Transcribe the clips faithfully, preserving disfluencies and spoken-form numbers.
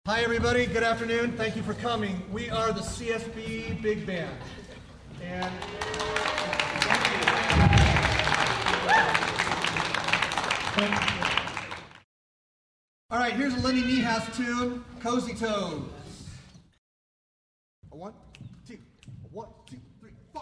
Hi everybody, good afternoon. Thank you for coming. We are the C S B Big Band. And all right, here's a Lenny Niehaus tune, Cozy Toes. A one, two, a one, two, three, four.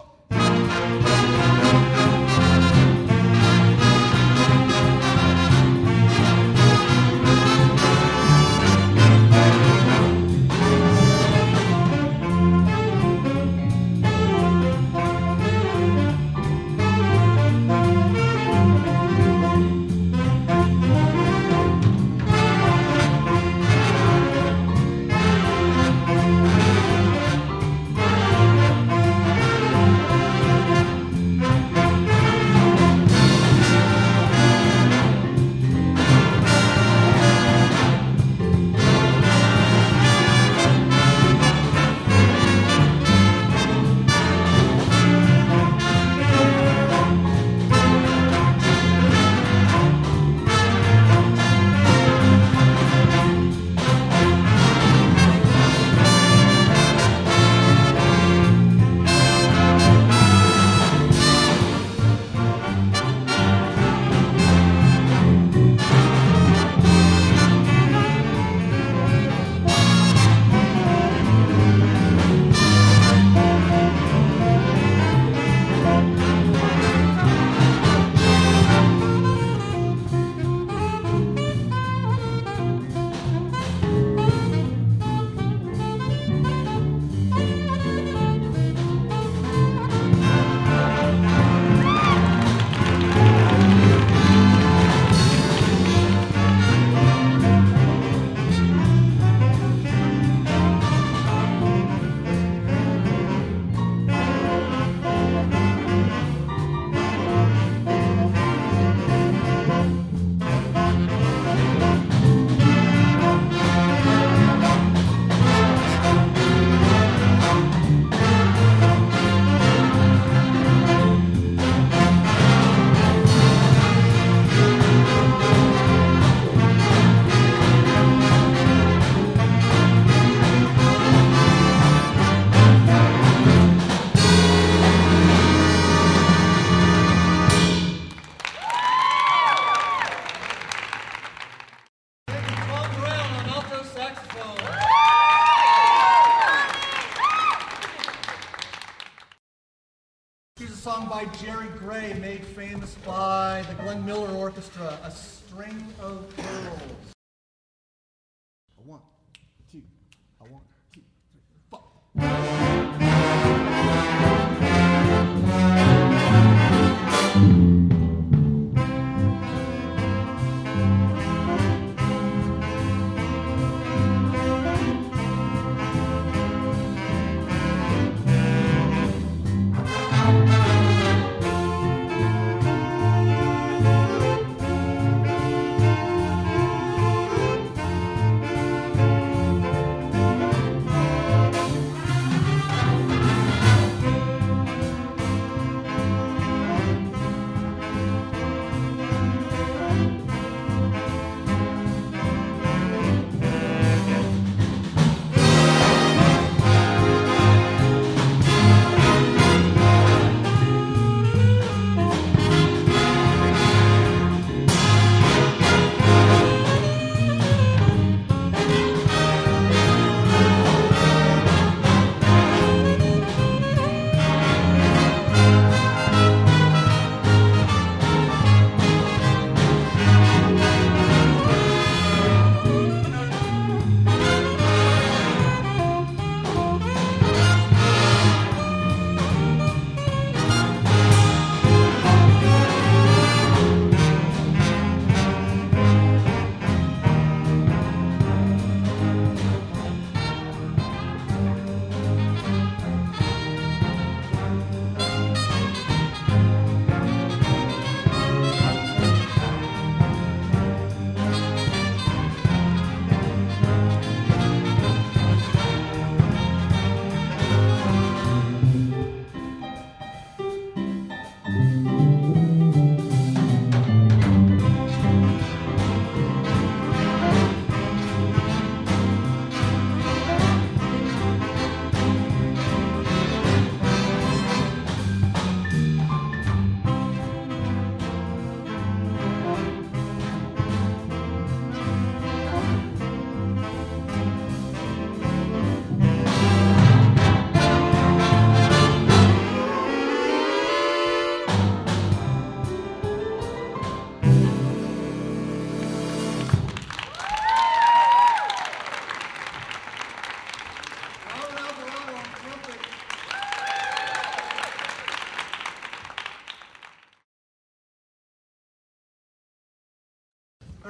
By Jerry Gray, made famous by the Glenn Miller Orchestra, A String of Pearls. A one, two, a one, two, three, four.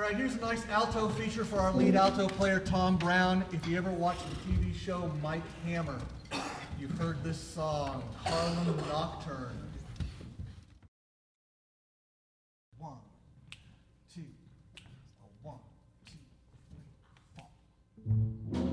right, here's a nice alto feature for our lead alto player, Tom Brown. If you ever watched the T V show Mike Hammer, you've heard this song, Harlem Nocturne. One, two, a one, two, three, four.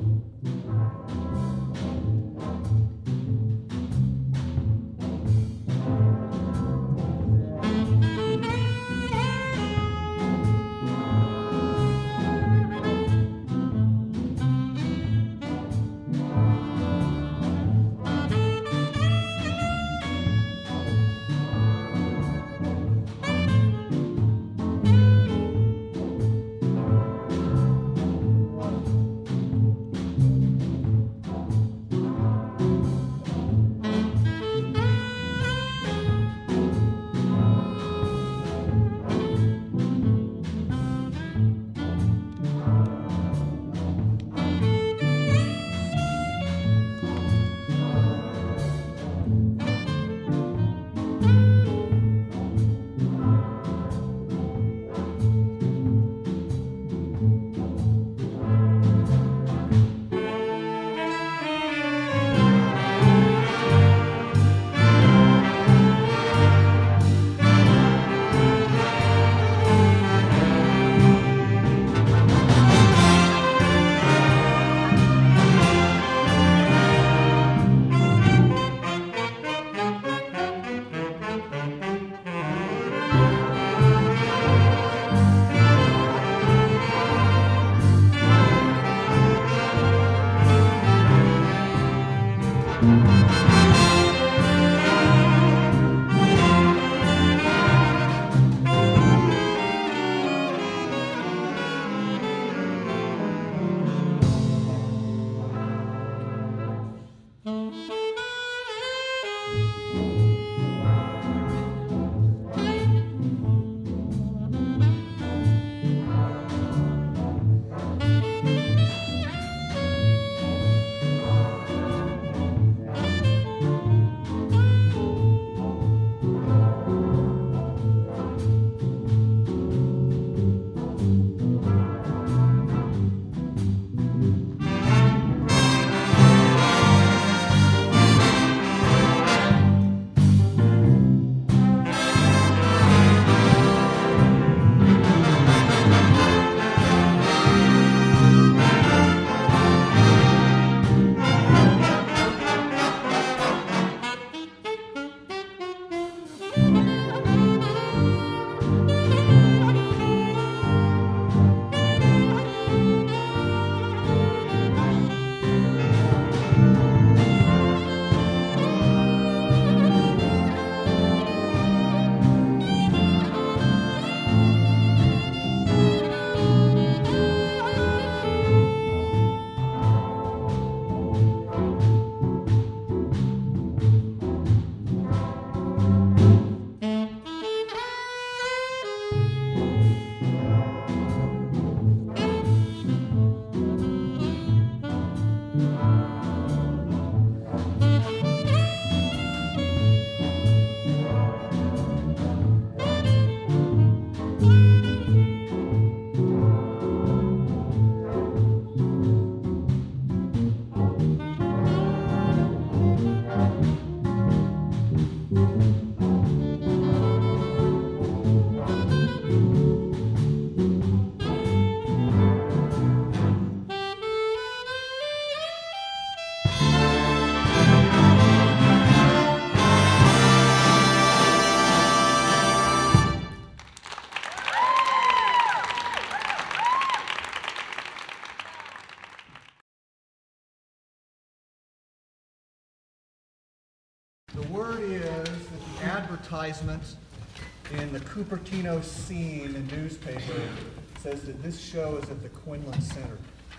The word is that the advertisement in the Cupertino Scene and newspaper says that this show is at the Quinlan Center.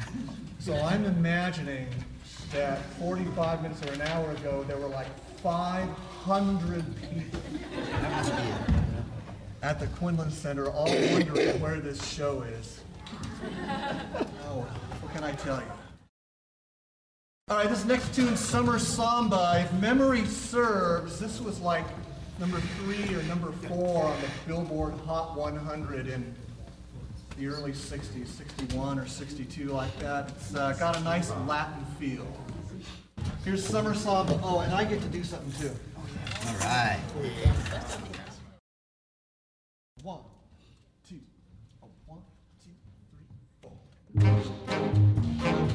So I'm imagining that forty-five minutes or an hour ago, there were like five hundred people at the Quinlan Center, all wondering where this show is. Oh, what can I tell you? All right, this next tune, Summer Samba, if memory serves, this was like number three or number four on the Billboard Hot one hundred in the early sixties, sixty-one or sixty-two, like that. It's uh, got a nice Latin feel. Here's Summer Song. Oh, and I get to do something too. All right. One, two, oh, one, two, three, four.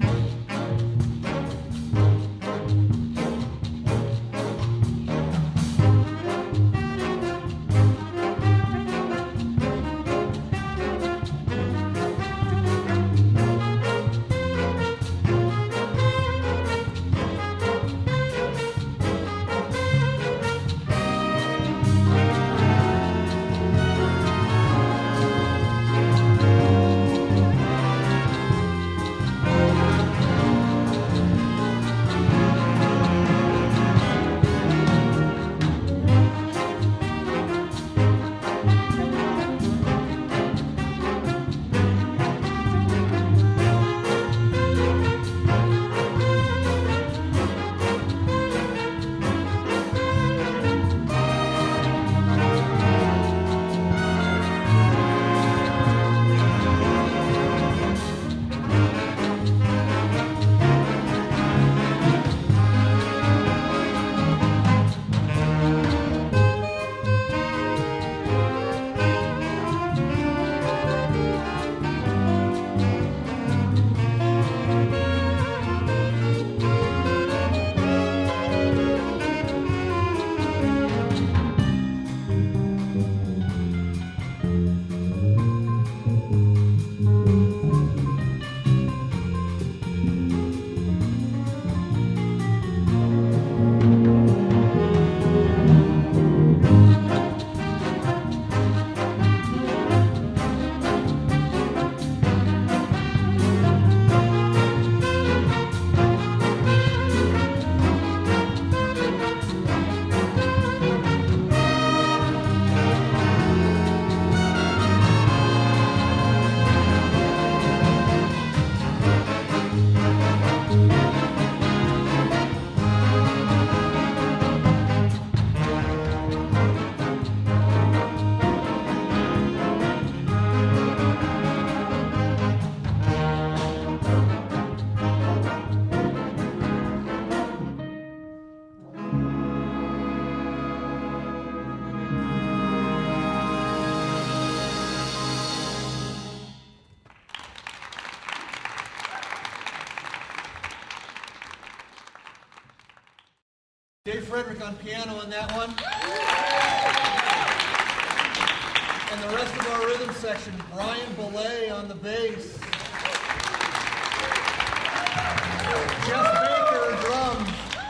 Dave Frederick on piano on that one. And the rest of our rhythm section, Brian Belay on the bass. Jeff Baker, drums.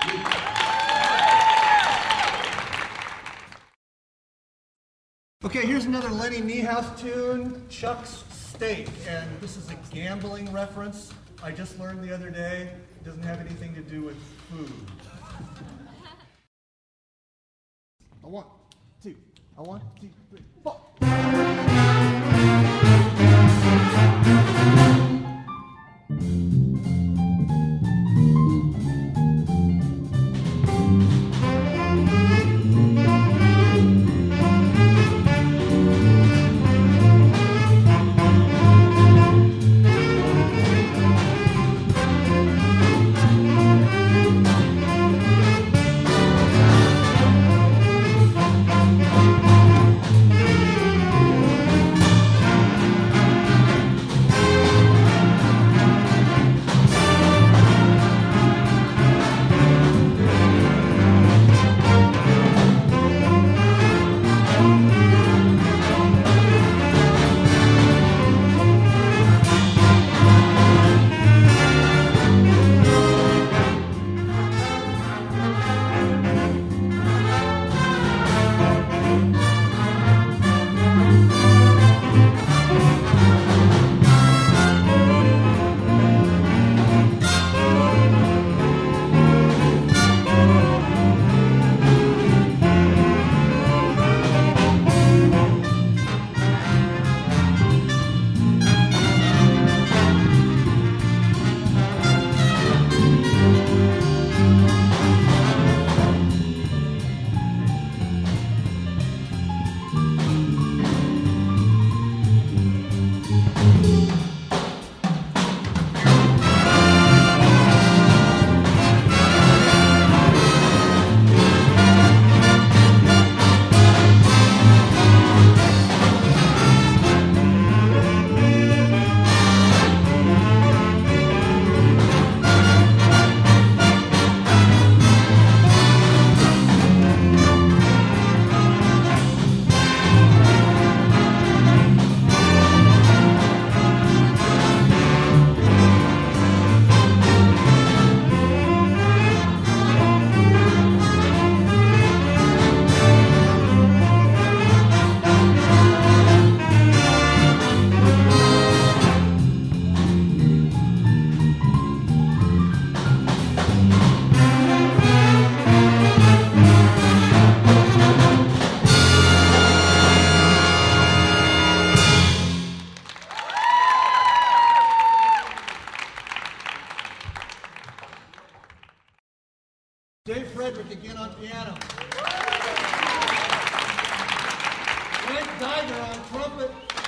Okay, here's another Lenny Niehaus tune, Chuck's Steak. And this is a gambling reference I just learned the other day. It doesn't have anything to do with food. A one, two, a one, two, three, four. Dave Frederick again on piano. Frank Geiger on trumpet.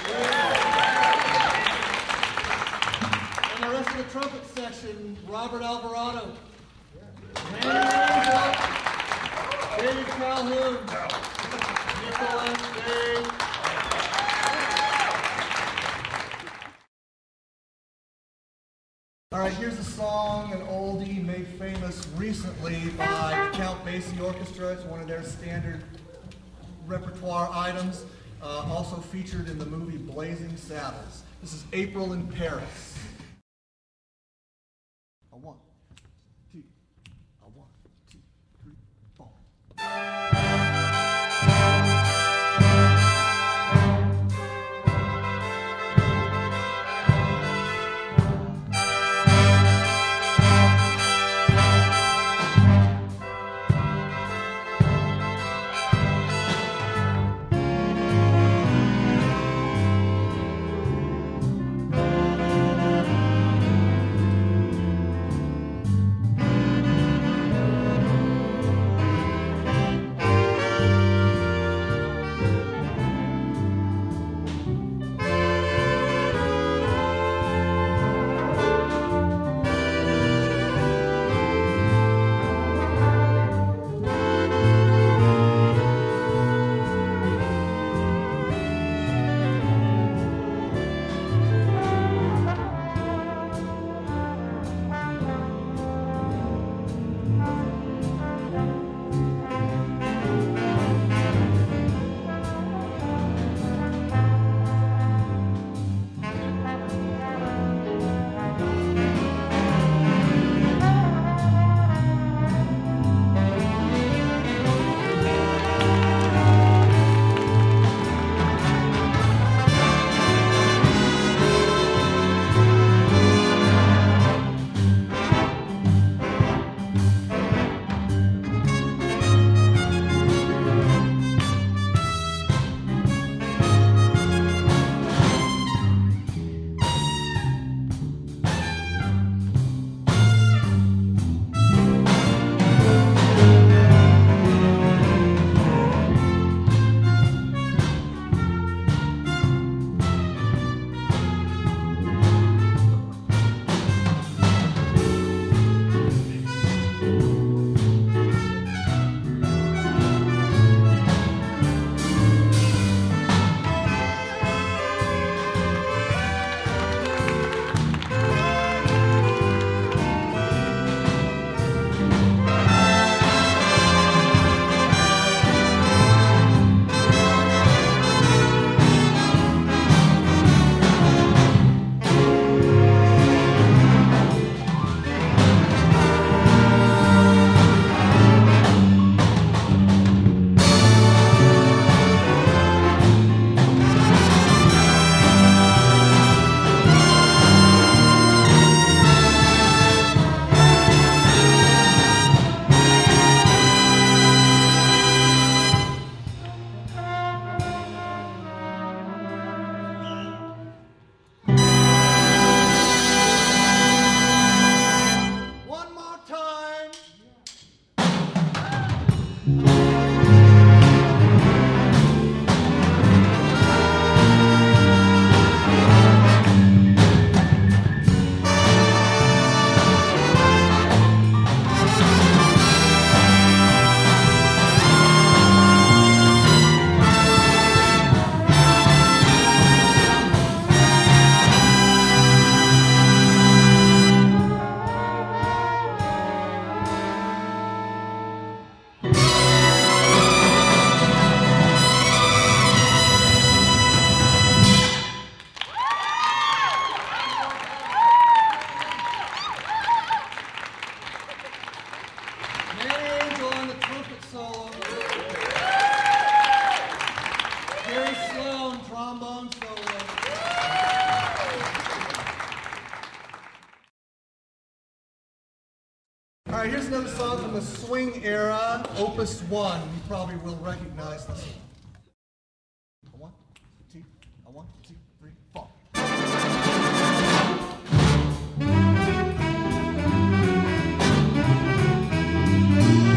And the rest of the trumpet section, Robert Alvarado. Randy Angel, David Calhoun, Nicholas Day. All right, here's a song, an oldie made famous recently by the Count Basie Orchestra. It's one of their standard repertoire items, uh, also featured in the movie Blazing Saddles. This is April in Paris. A one, two, a one, two, three, four. All right, here's another song from the swing era, Opus one. You probably will recognize this one. A one, two, a one, two, three, four. Thank you.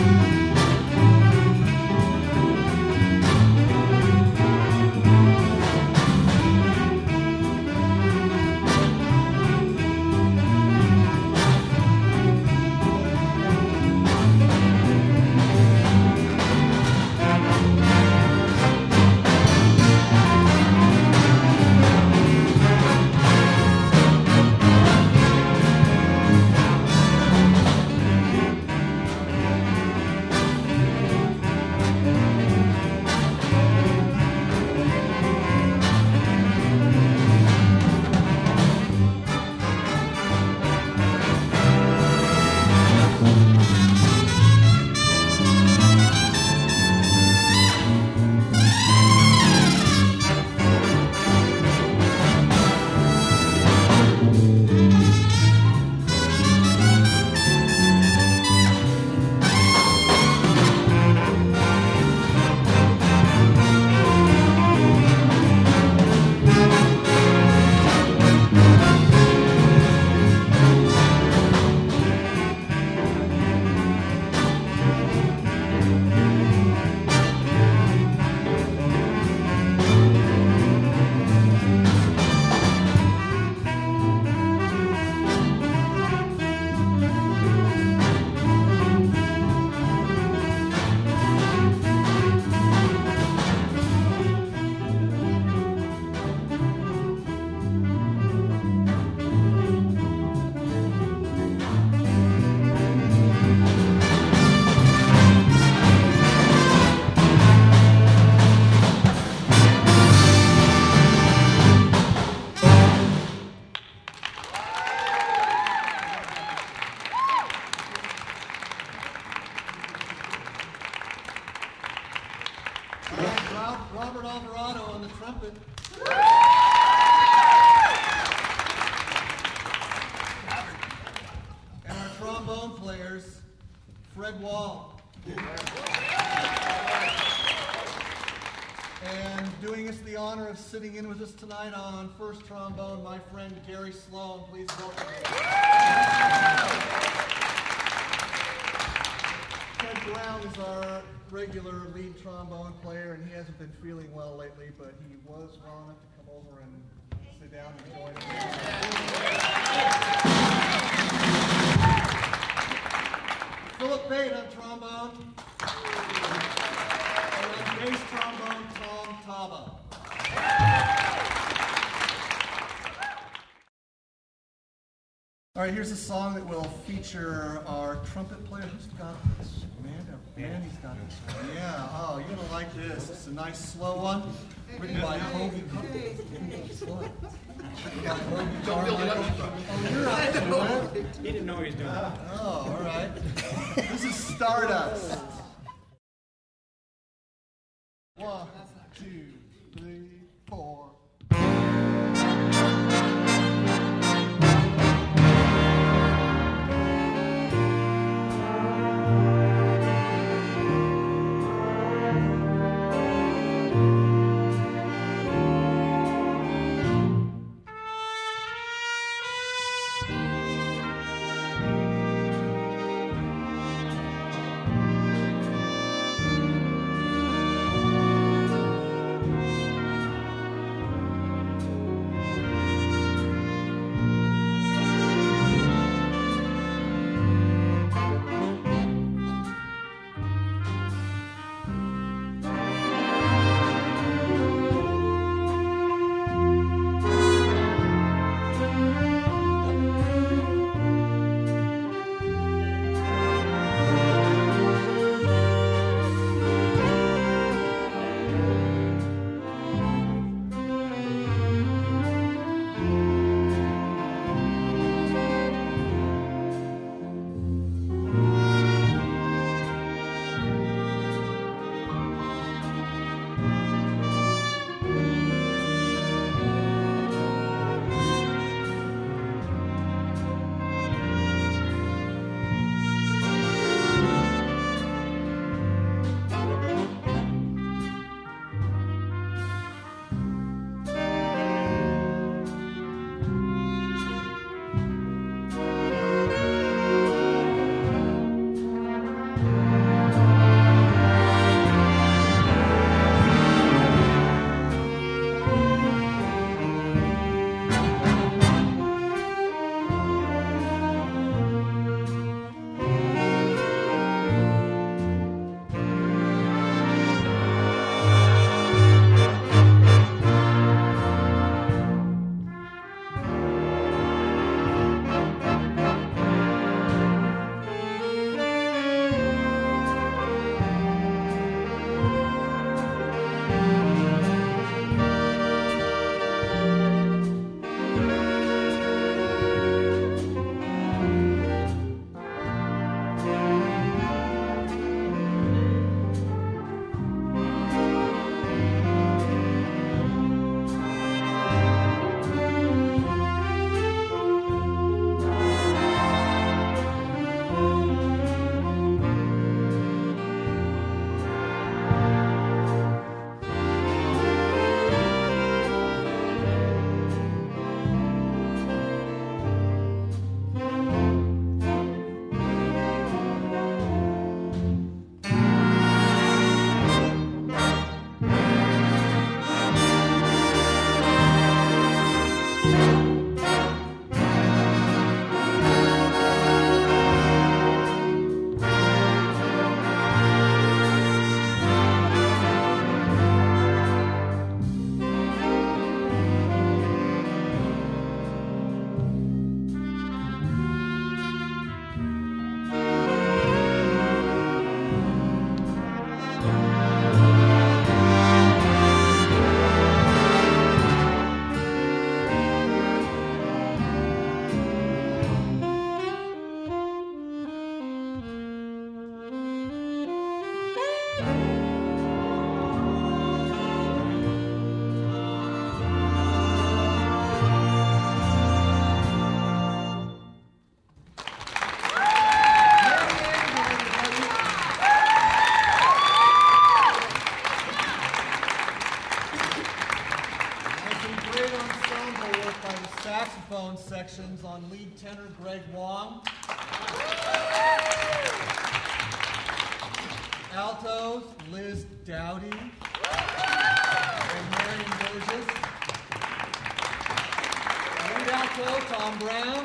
Robert Alvarado on the trumpet. And our trombone players, Fred Wall. And doing us the honor of sitting in with us tonight on first trombone, my friend Gary Sloan. Please welcome him. Ted Brown is our regular lead trombone player, and he hasn't been feeling well lately, but he was well enough to come over and sit down and join us. Philip Bate on trombone. And on bass trombone, Tom Taba. All right, here's a song that will feature our trumpet player. Who's got this? Man, Manny's got this one. Yeah, oh, you're going to like this. It's a nice slow one, written by Hobie. Slow. Written by Hobie Carmichael. Oh, you're up to it. He didn't know he was doing that. Oh, all right. This is Stardust. One, two, three, four. Wong. Altos, Liz Dowdy and Marion Burgess. Lead alto, Tom Brown.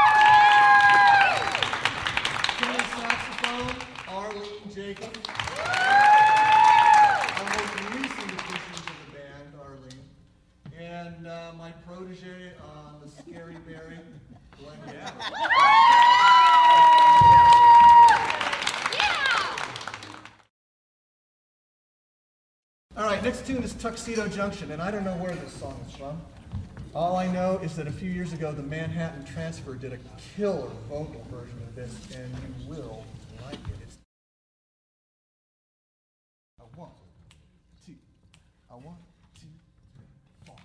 Tenor saxophone, Arlene Jacobs. Our most recent addition to the band, Arlene. And uh, my protege on the Scary Berry, Glenn Gabbard. All right, next tune is Tuxedo Junction, and I don't know where this song is from. All I know is that a few years ago, the Manhattan Transfer did a killer vocal version of this, and you will like it. It's a one, two, a one, two, three, four.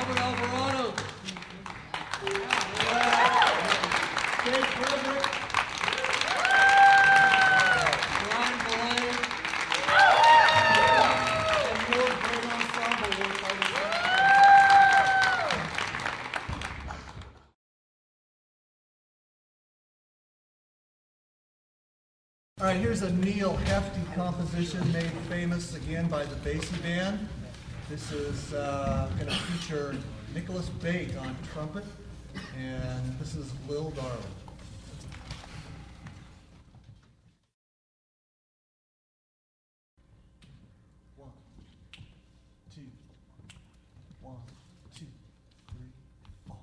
Robert Alvarado. Dave Frederick. Brian Millay. And more great ensemble work by the All right, here's a Neil Hefti composition made famous again by the Basie Band. This is uh, going to feature Nicholas Bate on trumpet, and this is Lil Darling. One, two, one, two, three, four.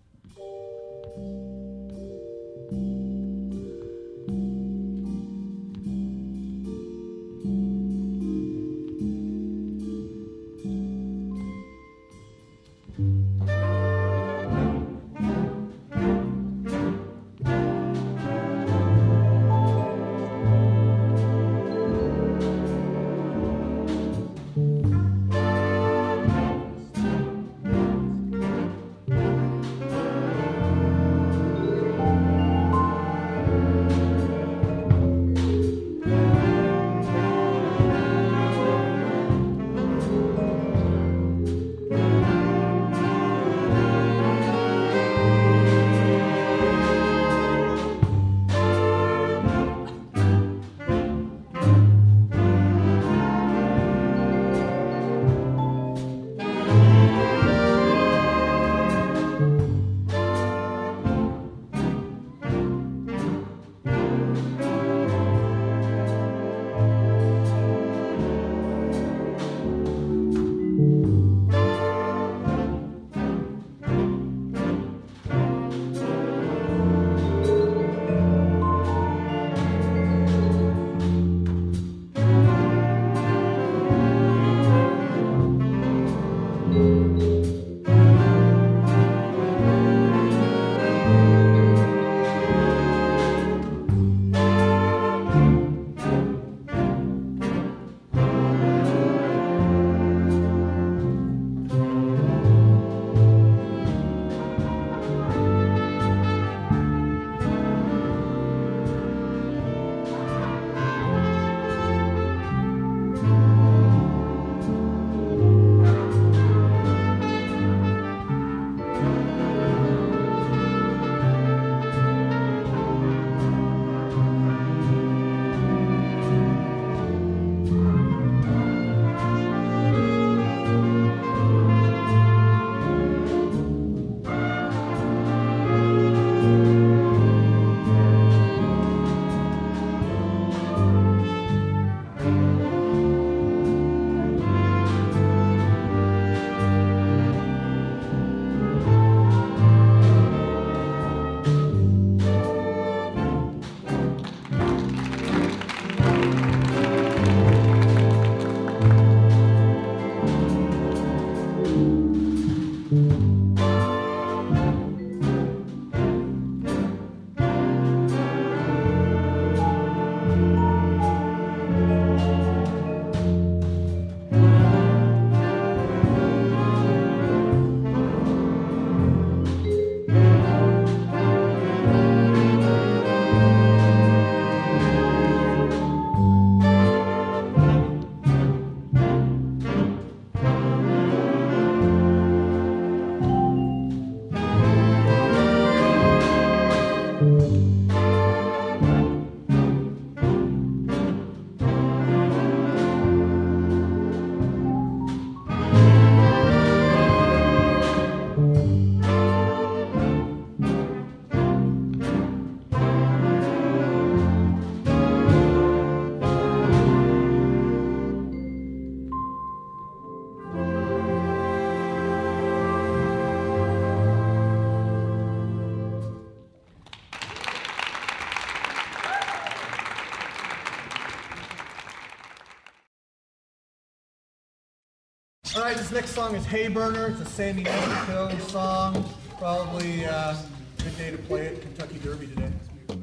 All right, this next song is Hay Burner. It's a Sammy Mexico song. Probably uh, a good day to play it, Kentucky Derby today. A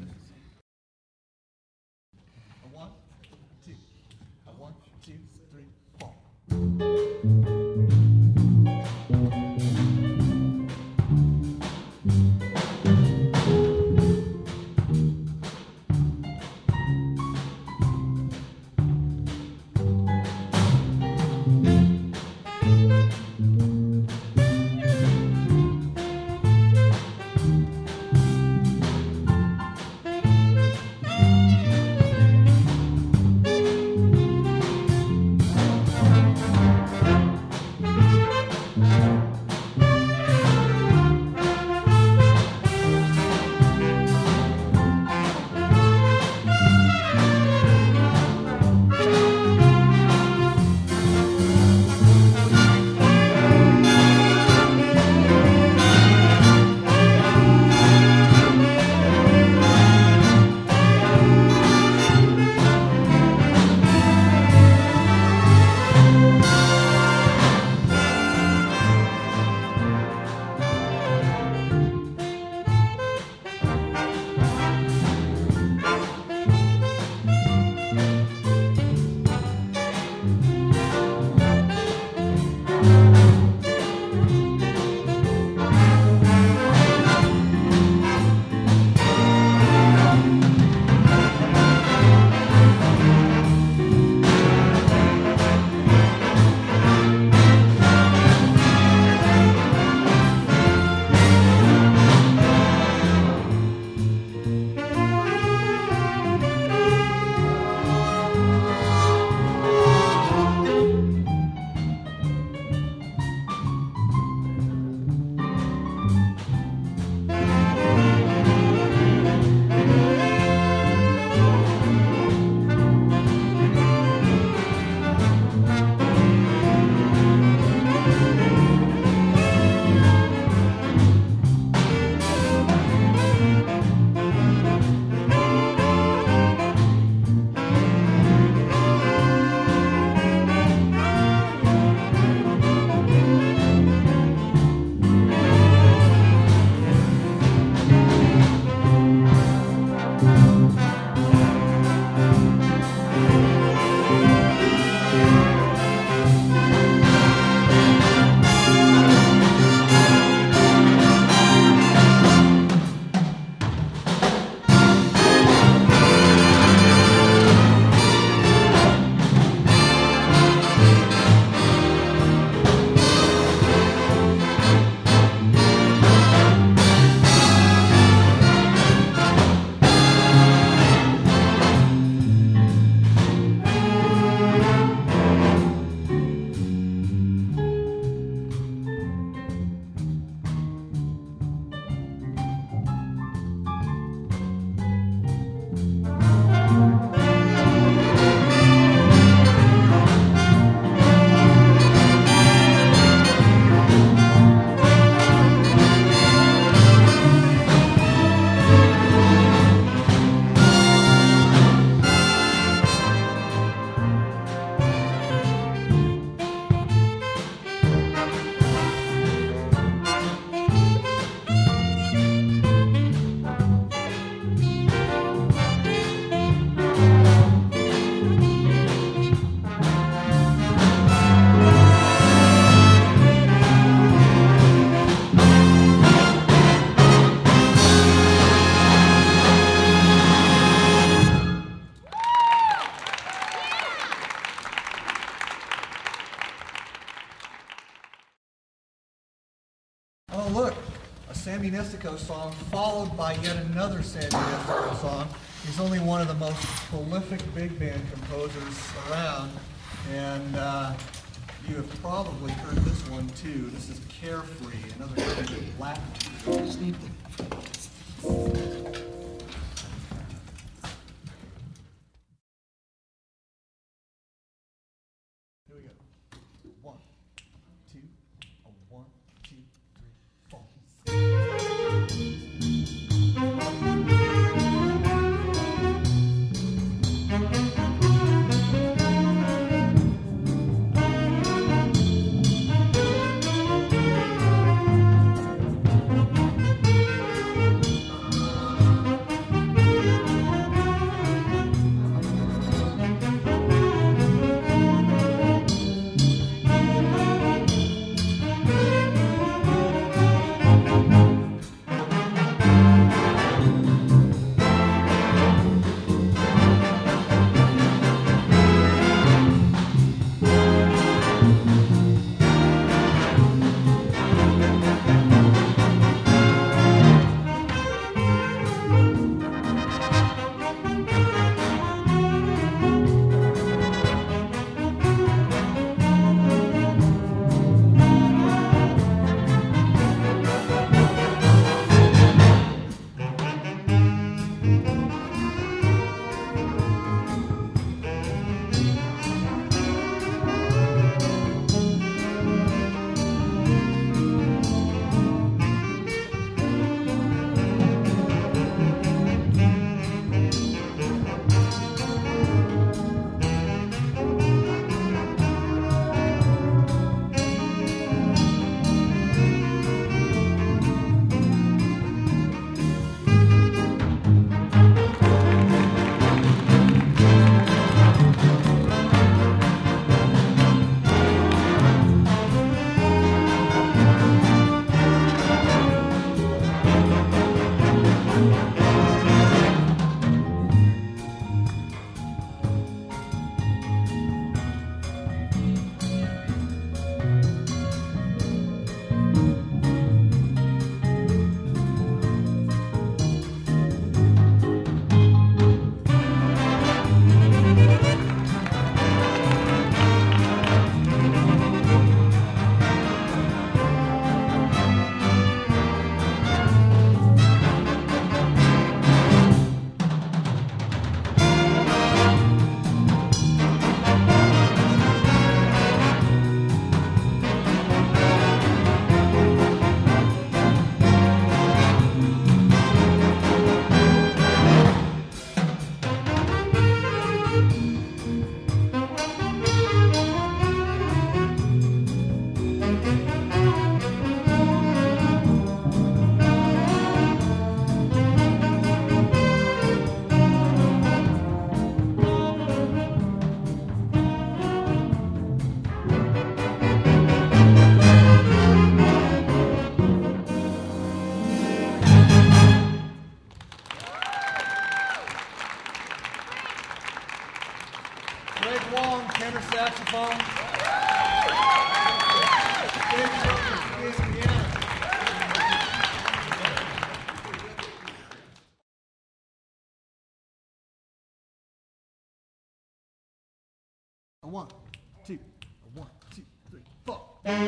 one, two, a one, two, three, four. Oh, look, a Sammy Nestico song followed by yet another Sammy Nestico song. He's only one of the most prolific big band composers around, and uh, you have probably heard this one too. This is Carefree, another kind of Latin. You just need to... Here we go. One, two, a one, two, three, four. one, two, a one, two, three, four.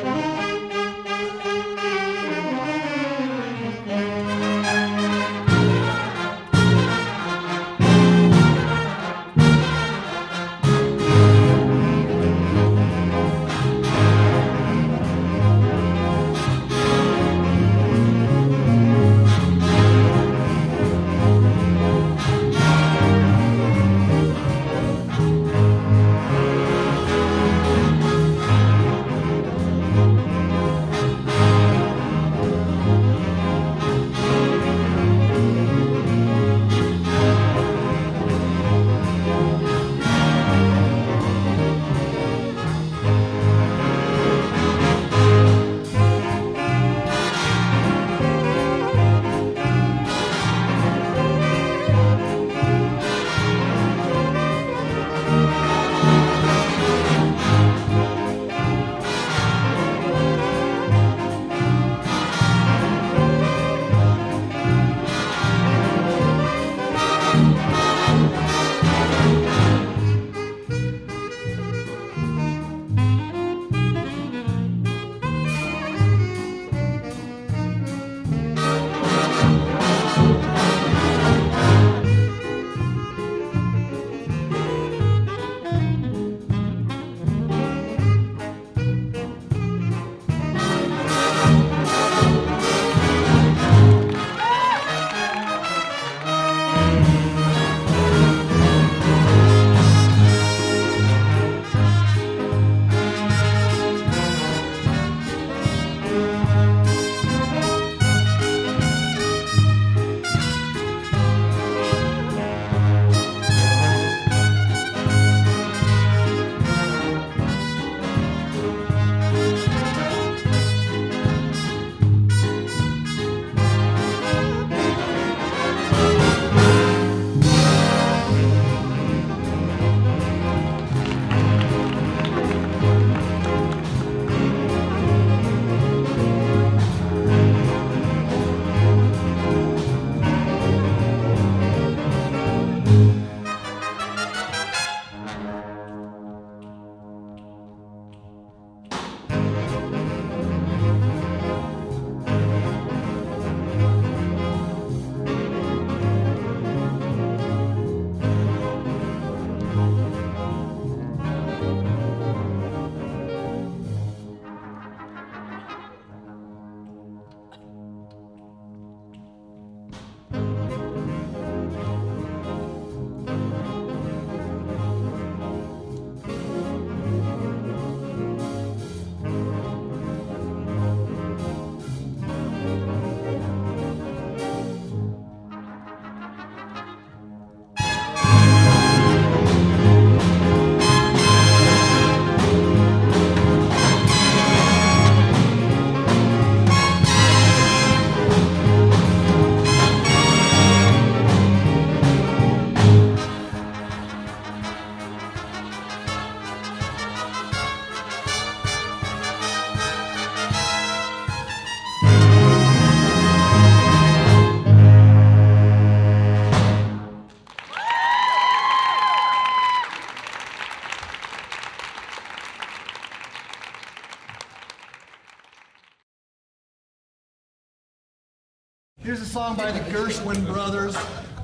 Here's a song by the Gershwin Brothers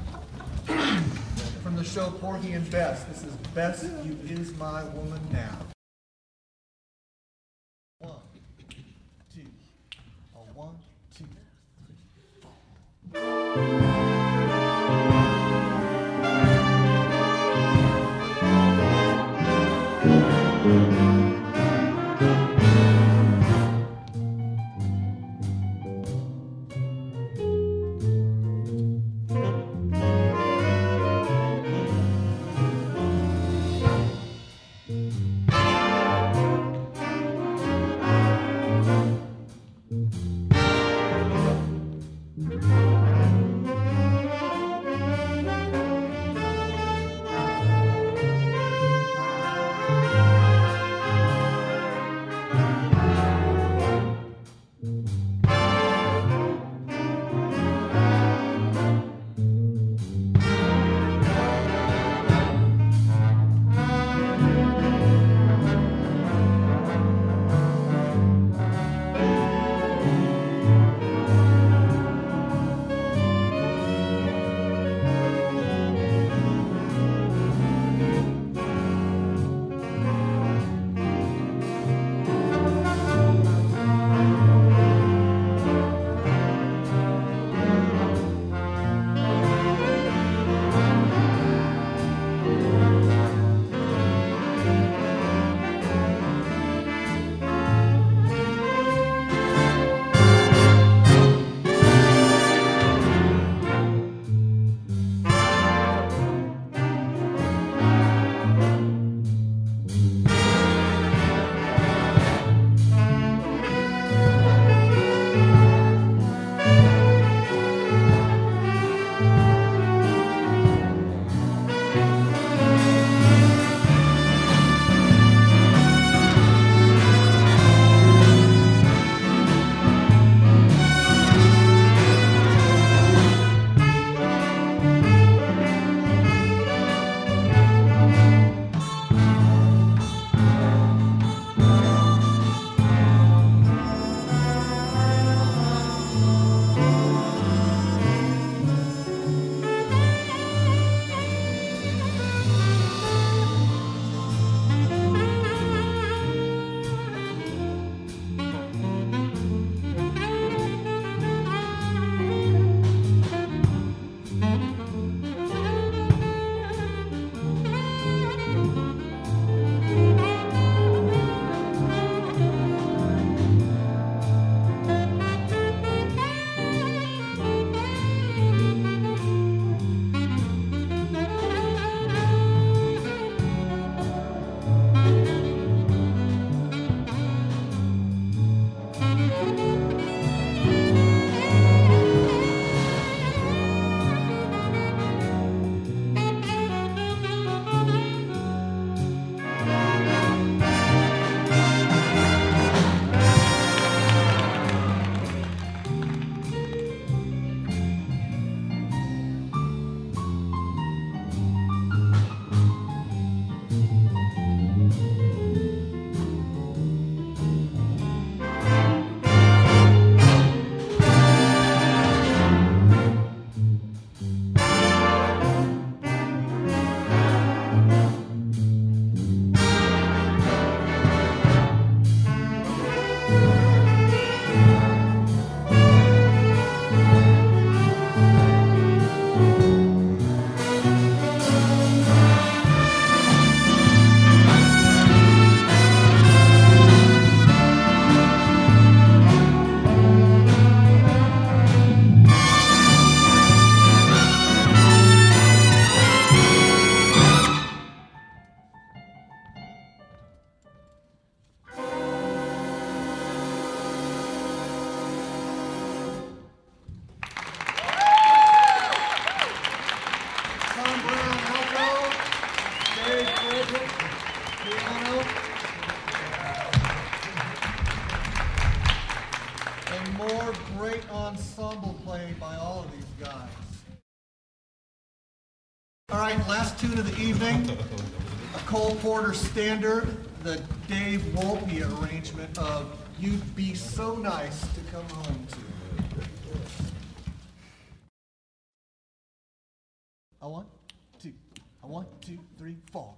from the show Porgy and Bess. This is Bess, You Is My Woman Now. One, two, a one, two, three, four. and more great ensemble playing by all of these guys. All right, last tune of the evening, a Cole Porter standard, the Dave Wolpe arrangement of You'd Be So Nice to Come Home To. A one, two, a one, two, three, four.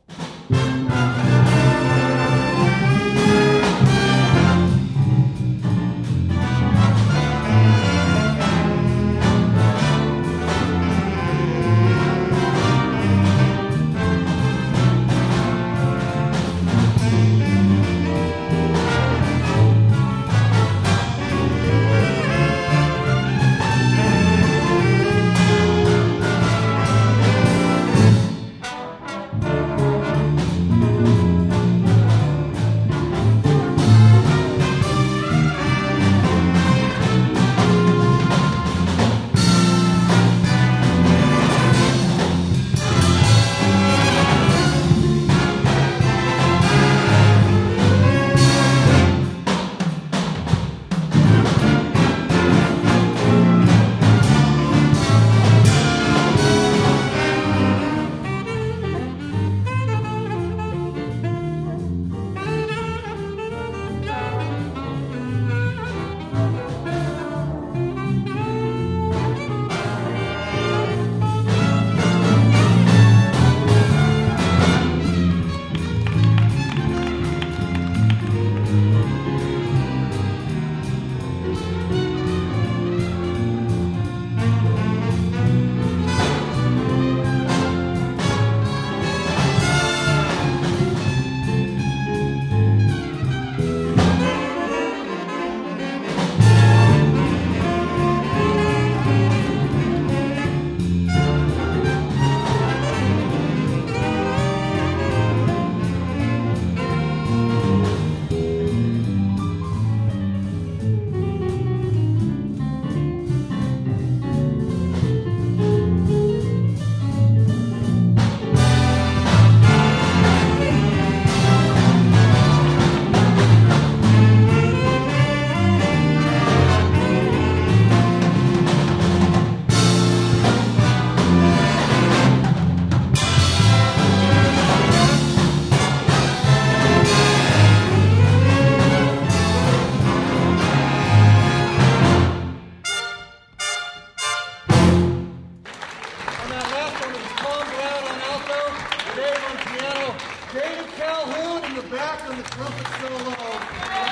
David Calhoun in the back on the trumpet solo.